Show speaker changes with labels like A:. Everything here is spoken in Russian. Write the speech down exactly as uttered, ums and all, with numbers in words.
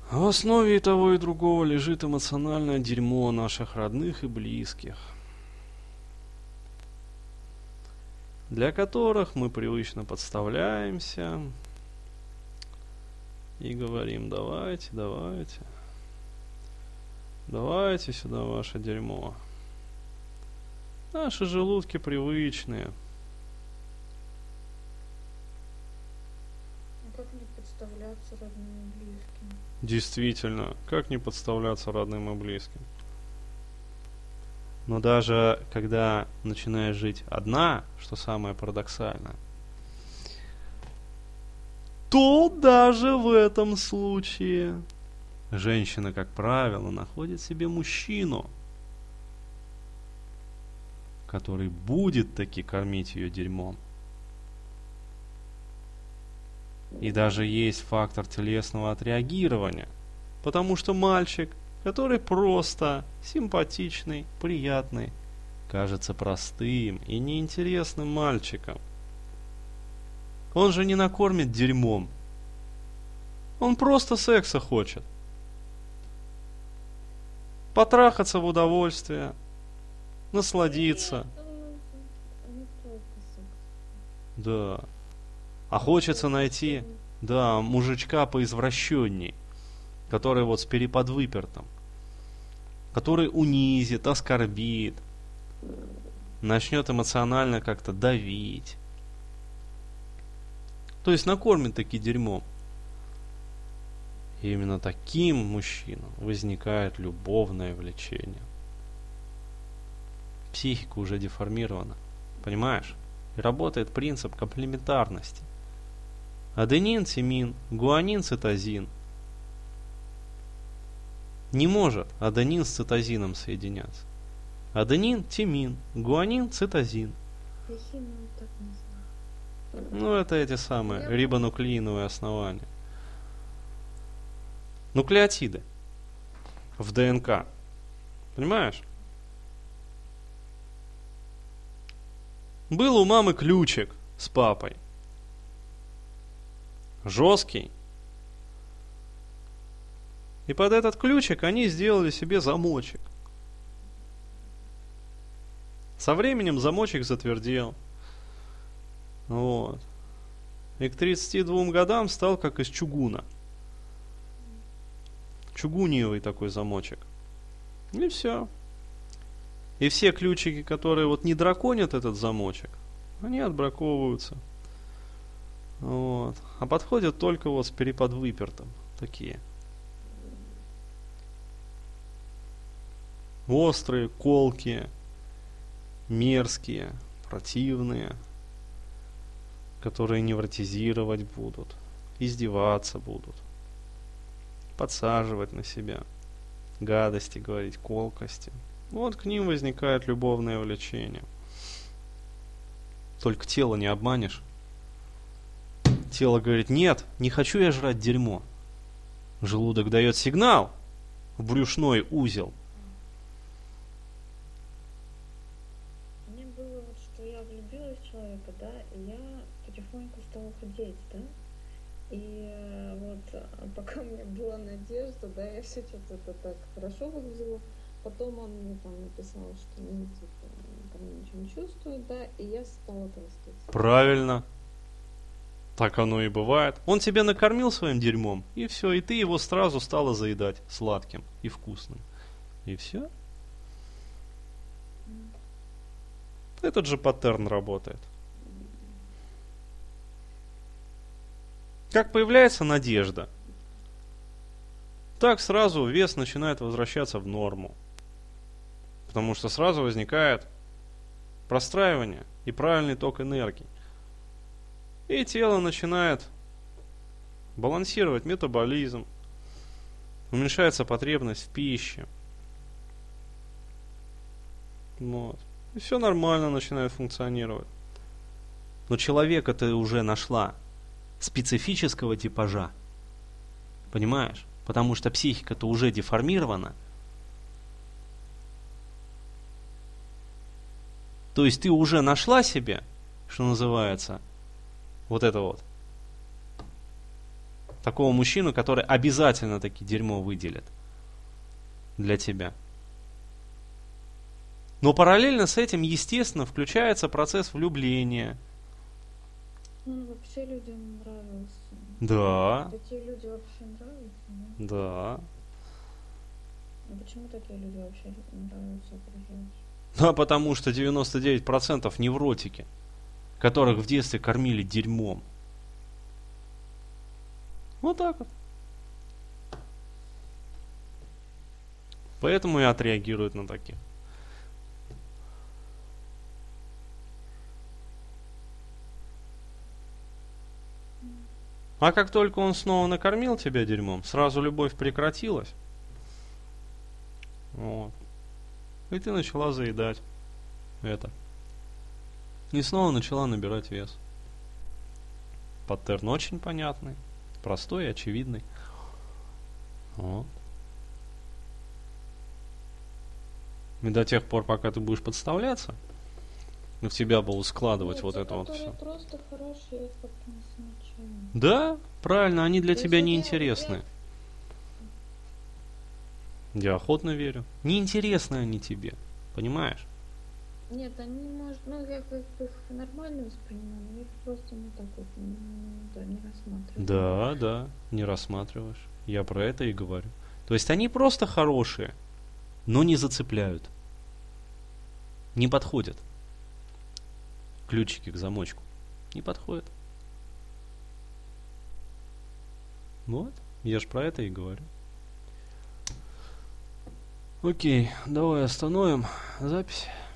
A: В основе и того, и другого лежит эмоциональное дерьмо наших родных и близких, для которых мы привычно подставляемся и говорим: давайте, давайте, давайте сюда ваше дерьмо. Наши желудки привычные.
B: А как не подставляться родным и близким?
A: Действительно, как не подставляться родным и близким? Но даже когда начинаешь жить одна, что самое парадоксальное, то даже в этом случае женщина, как правило, находит себе мужчину, который будет таки кормить ее дерьмом. И даже есть фактор телесного отреагирования, потому что мальчик, который просто симпатичный, приятный, кажется простым и неинтересным мальчиком. Он же не накормит дерьмом. Он просто секса хочет. Потрахаться в удовольствие, насладиться.
B: Не только секс.
A: Да. А хочется найти, да, мужичка поизвращенней, который вот с переподвыпертом, который унизит, оскорбит, начнет эмоционально как-то давить. То есть накормит таки дерьмом. И именно таким мужчинам возникает любовное влечение. Психика уже деформирована, понимаешь? И работает принцип комплементарности. Аденин, тимин, гуанин, цитозин. Не может аденин с цитозином соединяться. Аденин, тимин, гуанин, цитозин.
B: Я химию так не знаю.
A: Ну, это эти самые
B: Я-
A: рибонуклеиновые основания. Нуклеотиды в ДНК. Понимаешь? Был у мамы ключик с папой. Жесткий. И под этот ключик они сделали себе замочек. Со временем замочек затвердел. Вот. И к тридцати двум годам стал как из чугуна. Чугуниевый такой замочек. И все. И все ключики, которые вот не драконят этот замочек, они отбраковываются. Вот. А подходят только вот с переподвыпертом. Такие. Острые, колкие, мерзкие, противные, которые невротизировать будут, издеваться будут, подсаживать на себя, гадости говорить, колкости. Вот к ним возникает любовное влечение. Только тело не обманешь. Тело говорит: нет, не хочу я жрать дерьмо. Желудок дает сигнал в брюшной узел.
B: Мне было вот, что я влюбилась в человека, да, и я потихоньку стала худеть, да. И э, вот а пока у меня была надежда, да, я все что-то это так хорошо выглядело. Потом он мне там написал, что ну, типа, ко мне ничего не чувствует, да, и я стала толстеть.
A: Правильно. Так оно и бывает. Он тебя накормил своим дерьмом, и все, и ты его сразу стала заедать сладким и вкусным. И все. Этот же паттерн работает. Как появляется надежда, так сразу вес начинает возвращаться в норму. Потому что сразу возникает простраивание и правильный ток энергии. И тело начинает балансировать метаболизм, уменьшается потребность в пище. Вот. И все нормально начинает функционировать. Но человека ты уже нашла специфического типажа. Понимаешь? Потому что психика-то уже деформирована. То есть ты уже нашла себе, что называется, вот это вот. Такого мужчину, который обязательно таки дерьмо выделит для тебя. Но параллельно с этим, естественно, включается процесс влюбления.
B: Он вообще людям нравился.
A: Да.
B: Такие люди вообще нравятся, да?
A: Да.
B: А почему такие люди вообще нравятся окружающим?
A: Да, потому что девяносто девять процентов невротики, которых в детстве кормили дерьмом. Вот так вот. Поэтому и отреагируют на таких. А как только он снова накормил тебя дерьмом, сразу любовь прекратилась. Вот. И ты начала заедать это. И снова начала набирать вес. Паттерн очень понятный, простой и очевидный. Вот. И до тех пор, пока ты будешь подставляться, и в тебя будут складывать
B: Нет,
A: вот
B: те,
A: это вот все.
B: просто хорошие, их как-то не замечаю.
A: Да, правильно, они для
B: То
A: тебя
B: есть вот
A: не
B: я-
A: интересны. Я охотно верю. Неинтересны они тебе, понимаешь?
B: Нет, они, может, ну, я как бы их нормально воспринимаю, но я их просто ну так вот, ну, да, не рассматриваю.
A: Да, да, не рассматриваешь. Я про это и говорю. То есть они просто хорошие, но не зацепляют. Не подходят. Ключики к замочку. Не подходят. Вот, я ж про это и говорю. Окей, давай остановим запись.